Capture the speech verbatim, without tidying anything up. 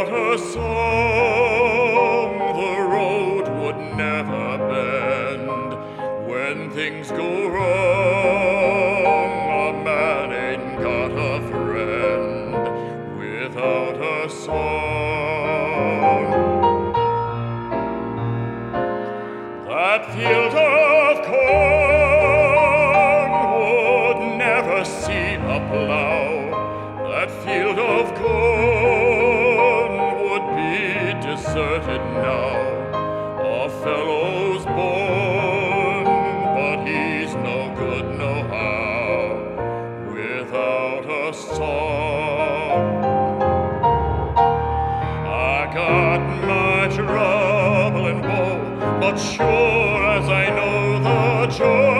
Without a song, the road would never bend. When things go wrong, a man ain't got a friend. Without a song, that field of corn would never see a plow. That field of corn would be deserted now. A fellow's born, but he's no good nohow. Without a song, I got my trouble and woe, but sure as I know the joy